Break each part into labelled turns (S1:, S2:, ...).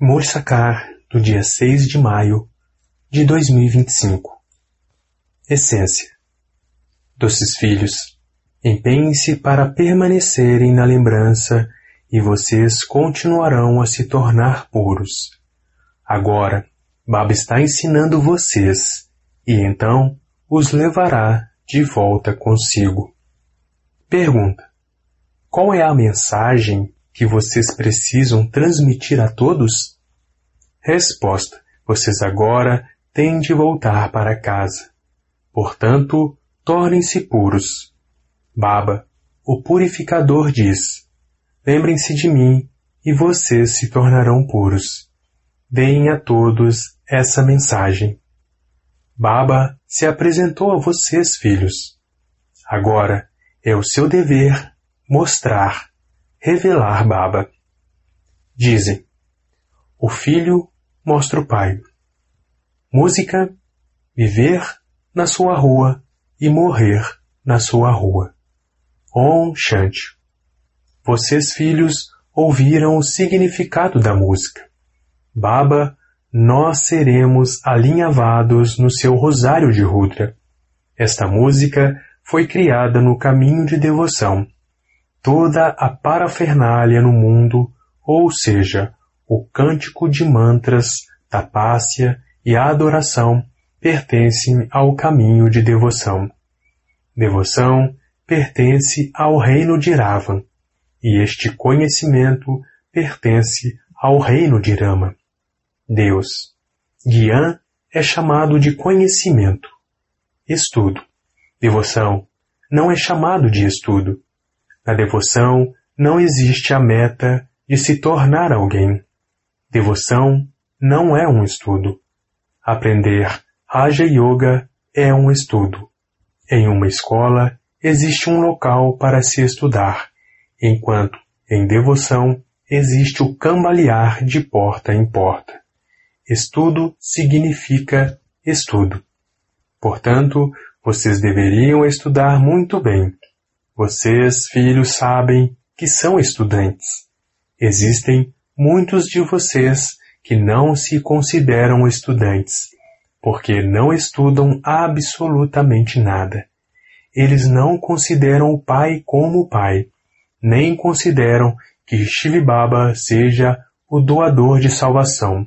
S1: Morsakar, do dia 6 de maio de 2025. Essência. Doces filhos, empenhem-se para permanecerem na lembrança e vocês continuarão a se tornar puros. Agora, Baba está ensinando vocês e então os levará de volta consigo. Pergunta: qual é a mensagem que vocês precisam transmitir a todos? Resposta: vocês agora têm de voltar para casa. Portanto, tornem-se puros. Baba, o purificador, diz: lembrem-se de mim e vocês se tornarão puros. Deem a todos essa mensagem. Baba se apresentou a vocês, filhos. Agora é o seu dever mostrar, revelar Baba. Dizem: o filho mostra o pai. Música: viver na sua rua e morrer na sua rua. Om Shanti. Vocês, filhos, ouviram o significado da música. Baba, nós seremos alinhavados no seu rosário de Rudra. Esta música foi criada no caminho de devoção. Toda a parafernália no mundo, ou seja, o cântico de mantras, tapácia e a adoração, pertencem ao caminho de devoção. Devoção pertence ao reino de Ravan, e este conhecimento pertence ao reino de Rama. Deus. Gyan é chamado de conhecimento. Estudo. Devoção não é chamado de estudo. Na devoção não existe a meta de se tornar alguém. Devoção não é um estudo. Aprender Raja Yoga é um estudo. Em uma escola existe um local para se estudar, enquanto em devoção existe o cambalear de porta em porta. Estudo significa estudo. Portanto, vocês deveriam estudar muito bem. Vocês, filhos, sabem que são estudantes. Existem muitos de vocês que não se consideram estudantes, porque não estudam absolutamente nada. Eles não consideram o pai como pai, nem consideram que Shiv Baba seja o doador de salvação.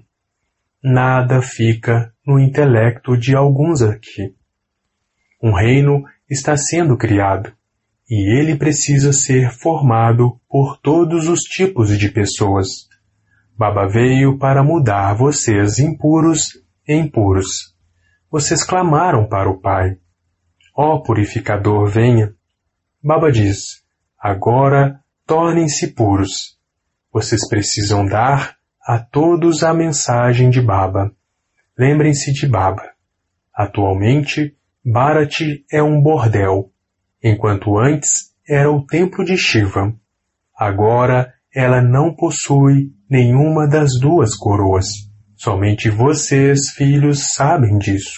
S1: Nada fica no intelecto de alguns aqui. Um reino está sendo criado, e ele precisa ser formado por todos os tipos de pessoas. Baba veio para mudar vocês impuros em puros. Vocês clamaram para o Pai: ó purificador, venha. Baba diz: agora tornem-se puros. Vocês precisam dar a todos a mensagem de Baba. Lembrem-se de Baba. Atualmente, Bharati é um bordel, enquanto antes era o templo de Shiva. Agora ela não possui nenhuma das duas coroas. Somente vocês, filhos, sabem disso.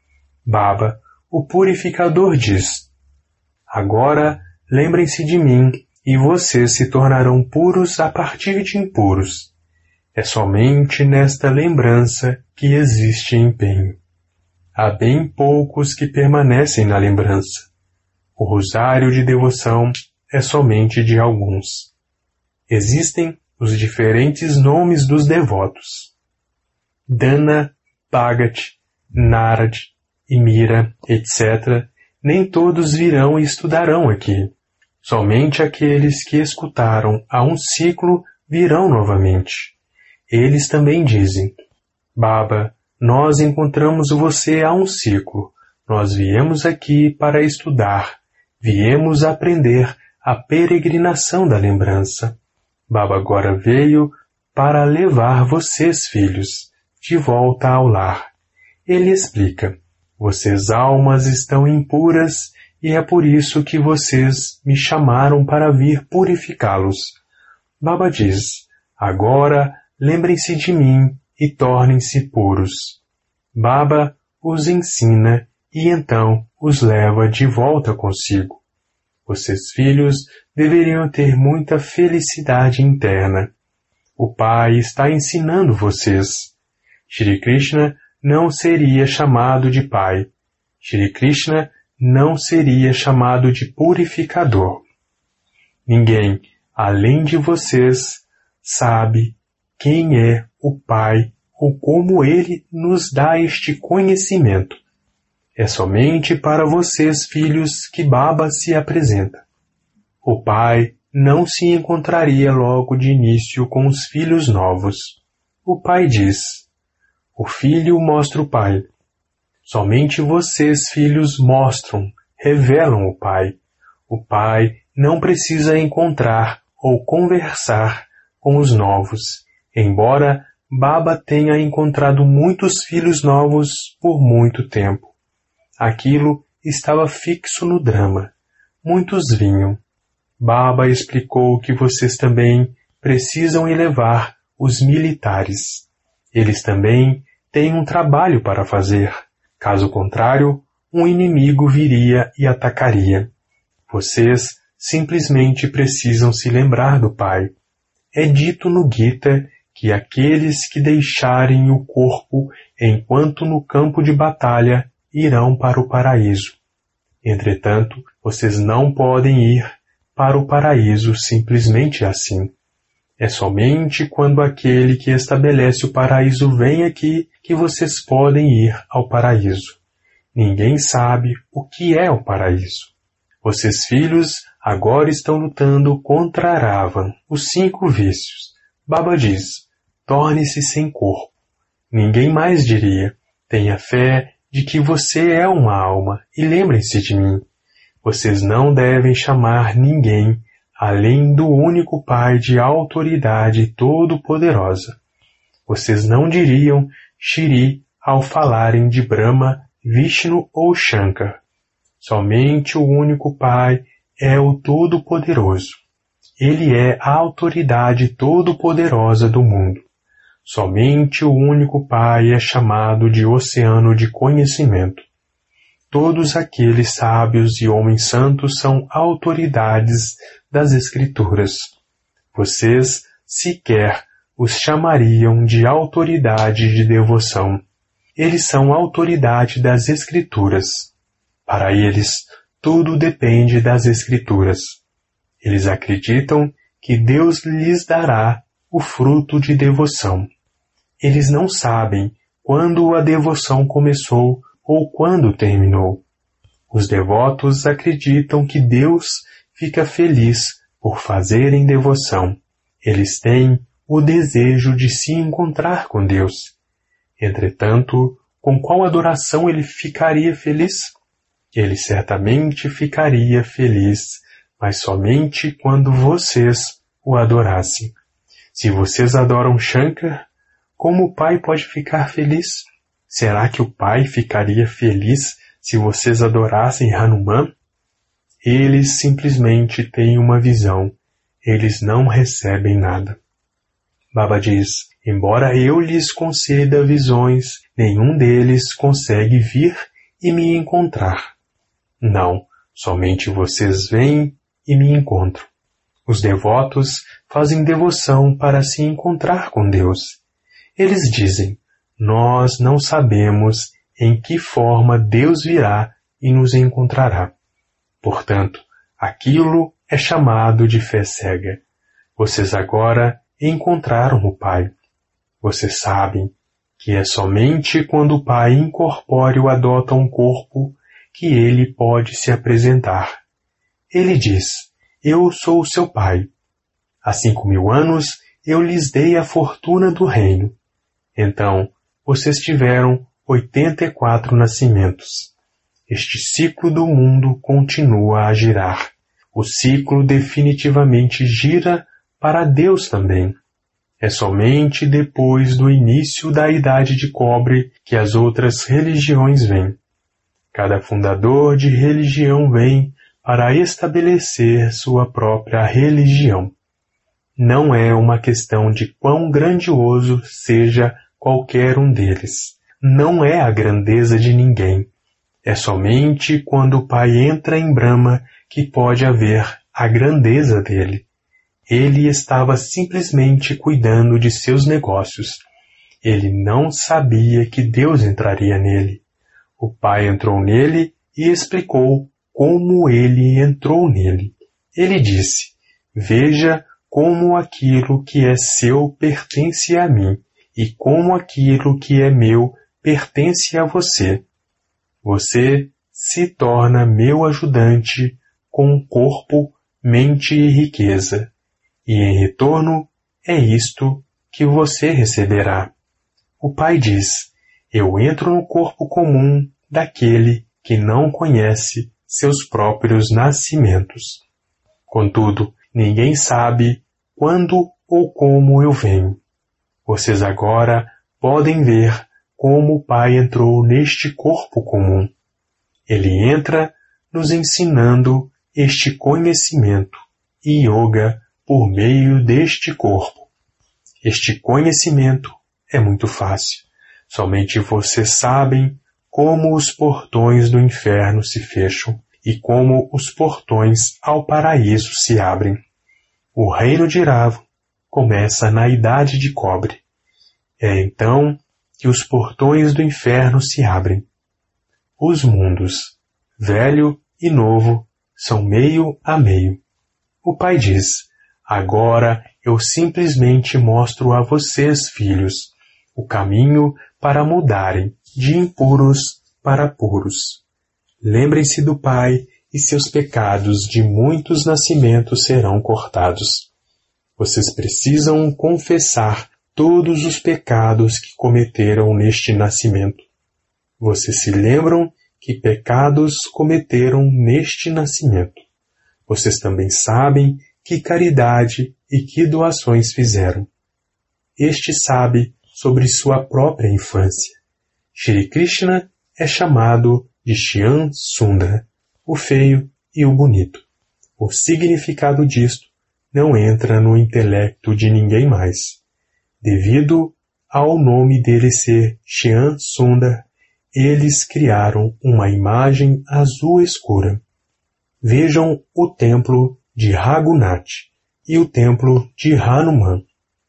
S1: Baba, o purificador, diz: agora lembrem-se de mim e vocês se tornarão puros a partir de impuros. É somente nesta lembrança que existe empenho. Há bem poucos que permanecem na lembrança. O rosário de devoção é somente de alguns. Existem os diferentes nomes dos devotos. Dana, Bhagat, Narad, Mira, etc. Nem todos virão e estudarão aqui. Somente aqueles que escutaram há um ciclo virão novamente. Eles também dizem: Baba, nós encontramos você há um ciclo. Nós viemos aqui para estudar. Viemos aprender a peregrinação da lembrança. Baba agora veio para levar vocês, filhos, de volta ao lar. Ele explica: vocês almas estão impuras e é por isso que vocês me chamaram para vir purificá-los. Baba diz: agora lembrem-se de mim e tornem-se puros. Baba os ensina e então os leva de volta consigo. Vocês, filhos, deveriam ter muita felicidade interna. o Pai está ensinando vocês. Shri Krishna não seria chamado de Pai. Shri Krishna não seria chamado de purificador. Ninguém, além de vocês, sabe quem é o Pai ou como Ele nos dá este conhecimento. É somente para vocês, filhos, que Baba se apresenta. O Pai não se encontraria logo de início com os filhos novos. O Pai diz: o Filho mostra o Pai. Somente vocês, filhos, mostram, revelam o Pai. O Pai não precisa encontrar ou conversar com os novos, embora Baba tenha encontrado muitos filhos novos por muito tempo. Aquilo estava fixo no drama. Muitos vinham. Baba explicou que vocês também precisam elevar os militares. Eles também têm um trabalho para fazer. Caso contrário, um inimigo viria e atacaria. Vocês simplesmente precisam se lembrar do Pai. É dito no Gita que aqueles que deixarem o corpo enquanto no campo de batalha irão para o paraíso. Entretanto, vocês não podem ir para o paraíso simplesmente assim. É somente quando aquele que estabelece o paraíso vem aqui que vocês podem ir ao paraíso. Ninguém sabe o que é o paraíso. Vocês, filhos, agora estão lutando contra Ravan, os 5 vícios. Baba diz: torne-se sem corpo. Ninguém mais diria: tenha fé de que você é uma alma e lembrem-se de mim. Vocês não devem chamar ninguém além do único Pai de autoridade todo-poderosa. Vocês não diriam Shri ao falarem de Brahma, Vishnu ou Shankar. Somente o único Pai é o Todo-Poderoso. Ele é a autoridade todo-poderosa do mundo. Somente o único Pai é chamado de Oceano de Conhecimento. Todos aqueles sábios e homens santos são autoridades das Escrituras. Vocês sequer os chamariam de autoridade de devoção. Eles são autoridade das Escrituras. Para eles, tudo depende das Escrituras. Eles acreditam que Deus lhes dará o fruto de devoção. Eles não sabem quando a devoção começou ou quando terminou. Os devotos acreditam que Deus fica feliz por fazerem devoção. Eles têm o desejo de se encontrar com Deus. Entretanto, com qual adoração ele ficaria feliz? Ele certamente ficaria feliz, mas somente quando vocês o adorassem. Se vocês adoram Shankar, como o Pai pode ficar feliz? Será que o Pai ficaria feliz se vocês adorassem Hanuman? Eles simplesmente têm uma visão. Eles não recebem nada. Baba diz: embora eu lhes conceda visões, nenhum deles consegue vir e me encontrar. Não, somente vocês vêm e me encontram. Os devotos fazem devoção para se encontrar com Deus. Eles dizem: nós não sabemos em que forma Deus virá e nos encontrará. Portanto, aquilo é chamado de fé cega. Vocês agora encontraram o Pai. Vocês sabem que é somente quando o Pai incorpóreo adota um corpo que ele pode se apresentar. Ele diz: eu sou o seu Pai. Há 5.000 anos eu lhes dei a fortuna do reino. Então, vocês tiveram 84 nascimentos. Este ciclo do mundo continua a girar. O ciclo definitivamente gira para Deus também. É somente depois do início da Idade de Cobre que as outras religiões vêm. Cada fundador de religião vem para estabelecer sua própria religião. Não é uma questão de quão grandioso seja qualquer um deles. Não é a grandeza de ninguém. É somente quando o Pai entra em Brahma que pode haver a grandeza dele. Ele estava simplesmente cuidando de seus negócios. Ele não sabia que Deus entraria nele. O Pai entrou nele e explicou como ele entrou nele. Ele disse: veja como aquilo que é seu pertence a mim, e como aquilo que é meu pertence a você. Você se torna meu ajudante com corpo, mente e riqueza, e em retorno é isto que você receberá. O Pai diz: eu entro no corpo comum daquele que não conhece seus próprios nascimentos. Contudo, ninguém sabe quando ou como eu venho. Vocês agora podem ver como o Pai entrou neste corpo comum. Ele entra nos ensinando este conhecimento e yoga por meio deste corpo. Este conhecimento é muito fácil. Somente vocês sabem como os portões do inferno se fecham e como os portões ao paraíso se abrem. O reino de Rava começa na idade de cobre. É então que os portões do inferno se abrem. Os mundos, velho e novo, são meio a meio. O Pai diz: agora eu simplesmente mostro a vocês, filhos, o caminho para mudarem de impuros para puros. Lembrem-se do Pai e seus pecados de muitos nascimentos serão cortados. Vocês precisam confessar todos os pecados que cometeram neste nascimento. Vocês se lembram que pecados cometeram neste nascimento. Vocês também sabem que caridade e que doações fizeram. Este sabe sobre sua própria infância. Shri Krishna é chamado de Shyam Sundar, o feio e o bonito. O significado disto não entra no intelecto de ninguém mais. Devido ao nome dele ser Shyam Sundar, eles criaram uma imagem azul escura. Vejam o templo de Raghunath e o templo de Hanuman.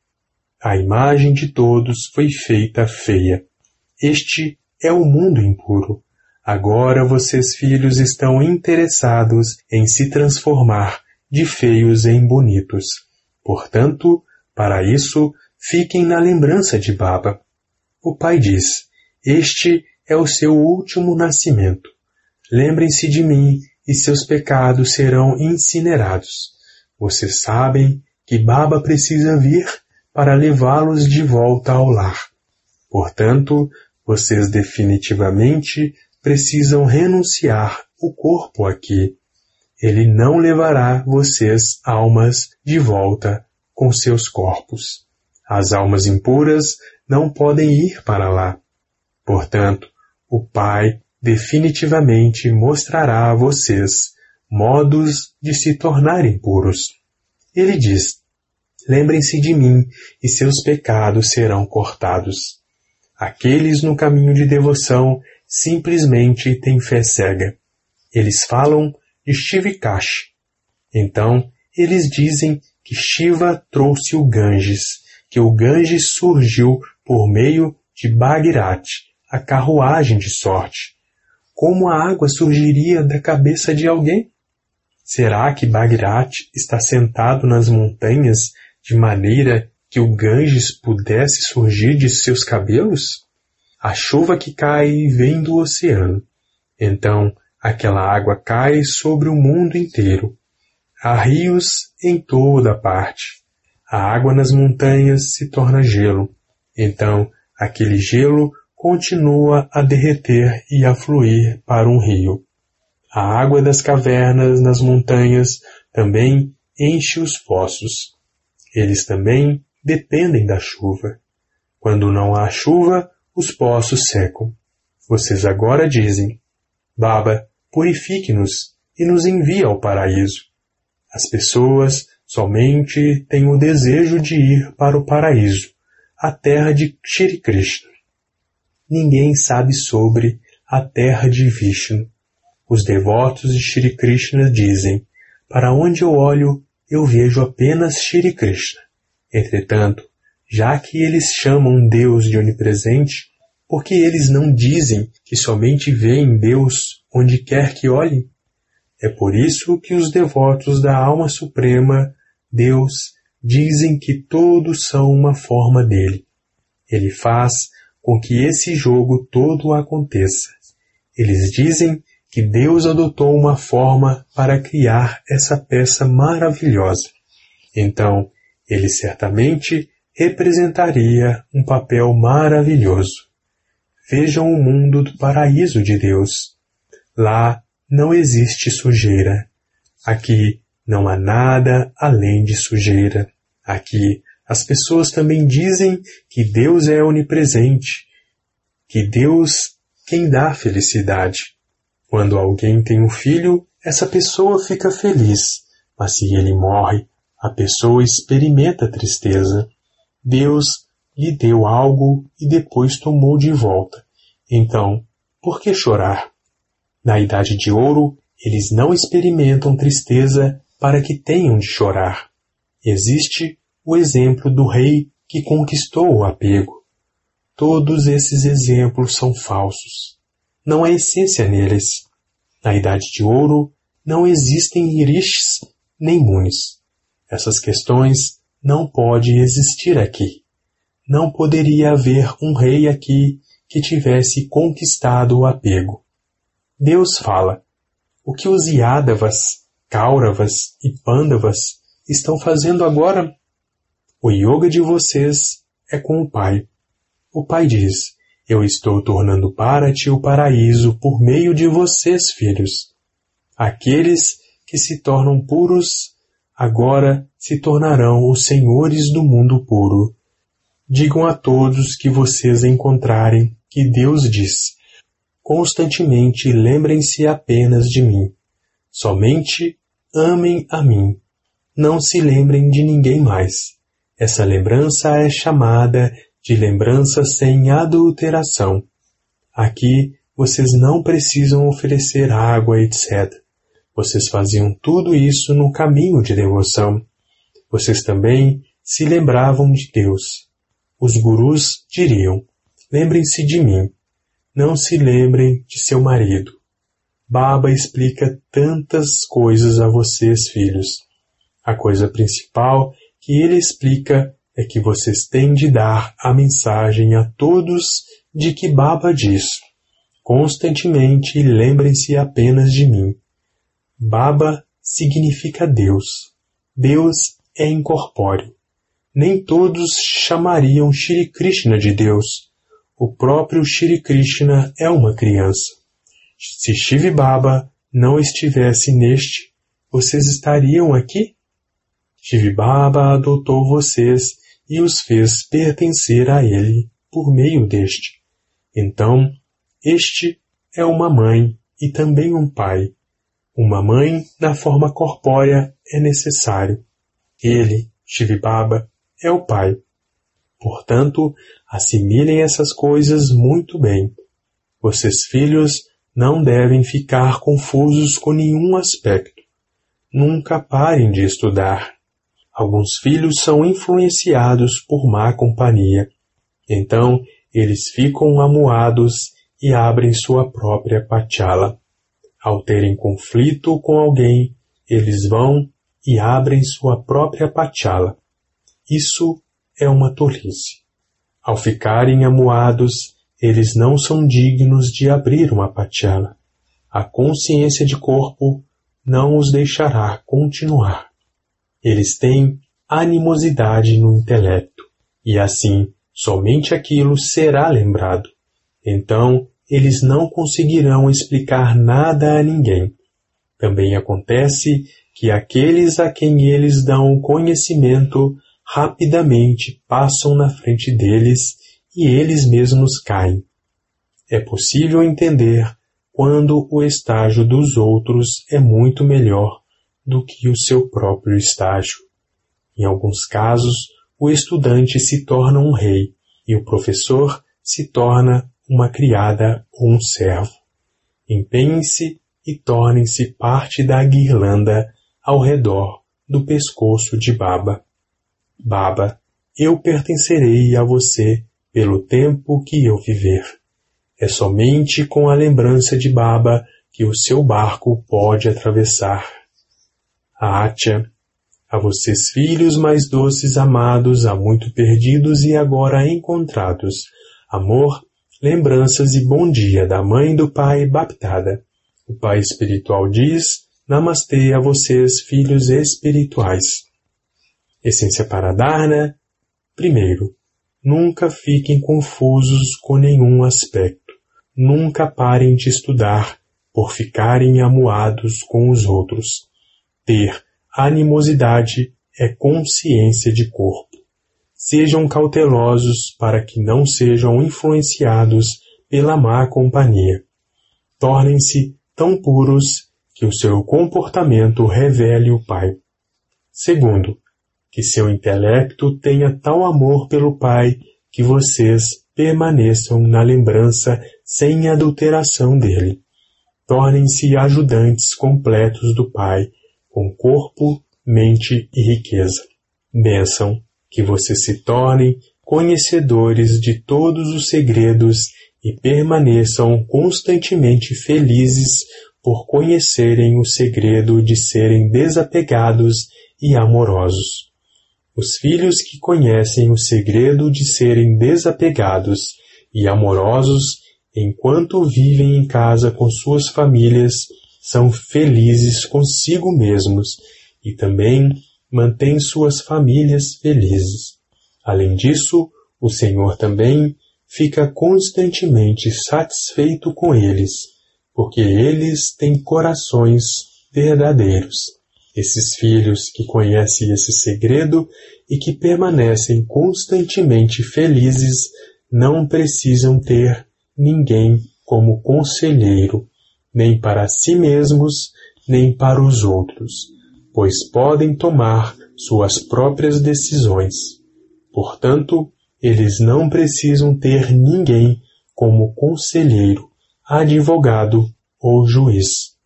S1: A imagem de todos foi feita feia. Este é o mundo impuro. Agora vocês, filhos, estão interessados em se transformar de feios em bonitos. Portanto, para isso, fiquem na lembrança de Baba. O Pai diz: este é o seu último nascimento. Lembrem-se de mim e seus pecados serão incinerados. Vocês sabem que Baba precisa vir para levá-los de volta ao lar. Portanto, vocês definitivamente precisam renunciar o corpo aqui. Ele não levará vocês, almas, de volta com seus corpos. As almas impuras não podem ir para lá. Portanto, o Pai definitivamente mostrará a vocês modos de se tornarem puros. Ele diz: lembrem-se de mim e seus pecados serão cortados. Aqueles no caminho de devoção simplesmente têm fé cega. Eles falam de Shivikash. Então, eles dizem que Shiva trouxe o Ganges, que o Ganges surgiu por meio de Bhagirath, a carruagem de sorte. Como a água surgiria da cabeça de alguém? Será que Bhagirath está sentado nas montanhas de maneira que o Ganges pudesse surgir de seus cabelos? A chuva que cai vem do oceano. Então, aquela água cai sobre o mundo inteiro. Há rios em toda parte. A água nas montanhas se torna gelo. Então, aquele gelo continua a derreter e a fluir para um rio. A água das cavernas nas montanhas também enche os poços. Eles também dependem da chuva. Quando não há chuva, os poços secam. Vocês agora dizem: Baba, purifique-nos e nos envie ao paraíso. As pessoas somente têm o desejo de ir para o paraíso, a terra de Shri Krishna. Ninguém sabe sobre a terra de Vishnu. Os devotos de Shri Krishna dizem: para onde eu olho, eu vejo apenas Shri Krishna. Entretanto, já que eles chamam Deus de onipresente, por que eles não dizem que somente veem Deus onde quer que olhem? É por isso que os devotos da alma suprema, Deus, dizem que todos são uma forma dele. Ele faz com que esse jogo todo aconteça. Eles dizem que Deus adotou uma forma para criar essa peça maravilhosa. Então, ele certamente representaria um papel maravilhoso. Vejam o mundo do paraíso de Deus. Lá não existe sujeira. Aqui não há nada além de sujeira. Aqui as pessoas também dizem que Deus é onipresente, que Deus quem dá felicidade. Quando alguém tem um filho, essa pessoa fica feliz, mas se ele morre, a pessoa experimenta tristeza. Deus lhe deu algo e depois tomou de volta. Então, por que chorar? Na Idade de Ouro, eles não experimentam tristeza para que tenham de chorar. Existe o exemplo do rei que conquistou o apego. Todos esses exemplos são falsos. Não há essência neles. Na Idade de Ouro, não existem rishis nem munis. Essas questões não podem existir aqui. Não poderia haver um rei aqui que tivesse conquistado o apego. Deus fala, o que os Yadavas, Kauravas e Pandavas estão fazendo agora? O yoga de vocês é com o Pai. O Pai diz, eu estou tornando para ti o paraíso por meio de vocês, filhos. Aqueles que se tornam puros, agora se tornarão os senhores do mundo puro. Digam a todos que vocês encontrarem que Deus diz, constantemente lembrem-se apenas de mim. Somente amem a mim. Não se lembrem de ninguém mais. Essa lembrança é chamada de lembrança sem adulteração. Aqui vocês não precisam oferecer água, etc. Vocês faziam tudo isso no caminho de devoção. Vocês também se lembravam de Deus. Os gurus diriam, lembrem-se de mim. Não se lembrem de seu marido. Baba explica tantas coisas a vocês, filhos. A coisa principal que ele explica é que vocês têm de dar a mensagem a todos de que Baba diz. Constantemente lembrem-se apenas de mim. Baba significa Deus. Deus é incorpóreo. Nem todos chamariam Shri Krishna de Deus. O próprio Shri Krishna é uma criança. Se Shiv Baba não estivesse neste, vocês estariam aqui? Shiv Baba adotou vocês e os fez pertencer a ele por meio deste. Então, este é uma mãe e também um pai. Uma mãe na forma corpórea é necessário. Ele, Shiv Baba, é o pai. Portanto, assimilem essas coisas muito bem. Vocês, filhos, não devem ficar confusos com nenhum aspecto. Nunca parem de estudar. Alguns filhos são influenciados por má companhia. Então, eles ficam amuados e abrem sua própria patchala. Ao terem conflito com alguém, eles vão e abrem sua própria patchala. Isso é uma tolice. Ao ficarem amuados, eles não são dignos de abrir uma patchala. A consciência de corpo não os deixará continuar. Eles têm animosidade no intelecto, e assim somente aquilo será lembrado. Então, eles não conseguirão explicar nada a ninguém. Também acontece que aqueles a quem eles dão o conhecimento rapidamente passam na frente deles e eles mesmos caem. É possível entender quando o estágio dos outros é muito melhor do que o seu próprio estágio. Em alguns casos, o estudante se torna um rei e o professor se torna uma criada ou um servo. Empenhem-se e tornem-se parte da guirlanda ao redor do pescoço de Baba. Baba, eu pertencerei a você pelo tempo que eu viver. É somente com a lembrança de Baba que o seu barco pode atravessar. Atya, a vocês filhos mais doces amados, há muito perdidos e agora encontrados, amor, lembranças e bom dia da mãe e do pai Baptada. O pai espiritual diz, Namastê a vocês filhos espirituais. Essência para Dharana. Primeiro, nunca fiquem confusos com nenhum aspecto. Nunca parem de estudar por ficarem amuados com os outros. Ter animosidade é consciência de corpo. Sejam cautelosos para que não sejam influenciados pela má companhia. Tornem-se tão puros que o seu comportamento revele o Pai. Segundo, que seu intelecto tenha tal amor pelo Pai que vocês permaneçam na lembrança sem adulteração dele. Tornem-se ajudantes completos do Pai, com corpo, mente e riqueza. Bênção, que vocês se tornem conhecedores de todos os segredos e permaneçam constantemente felizes por conhecerem o segredo de serem desapegados e amorosos. Os filhos que conhecem o segredo de serem desapegados e amorosos enquanto vivem em casa com suas famílias são felizes consigo mesmos e também mantêm suas famílias felizes. Além disso, o Senhor também fica constantemente satisfeito com eles, porque eles têm corações verdadeiros. Esses filhos que conhecem esse segredo e que permanecem constantemente felizes não precisam ter ninguém como conselheiro, nem para si mesmos, nem para os outros, pois podem tomar suas próprias decisões. Portanto, eles não precisam ter ninguém como conselheiro, advogado ou juiz.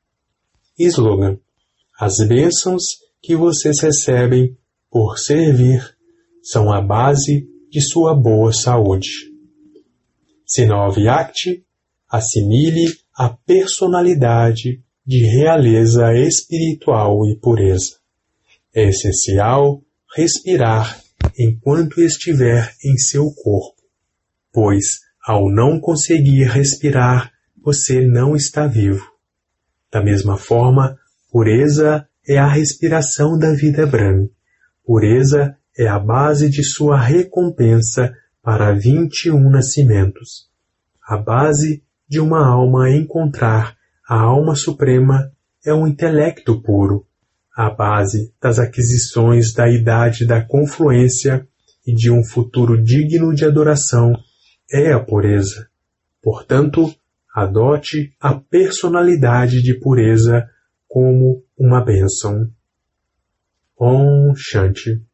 S1: Slogan: as bênçãos que vocês recebem por servir são a base de sua boa saúde. Sinal Vyakti, assimile a personalidade de realeza espiritual e pureza. É essencial respirar enquanto estiver em seu corpo, pois, ao não conseguir respirar, você não está vivo. Da mesma forma, pureza é a respiração da vida Brahmi. Pureza é a base de sua recompensa para 21 nascimentos. A base de uma alma encontrar a alma suprema é um intelecto puro. A base das aquisições da idade da confluência e de um futuro digno de adoração é a pureza. Portanto, adote a personalidade de pureza como uma bênção. Om Shanti.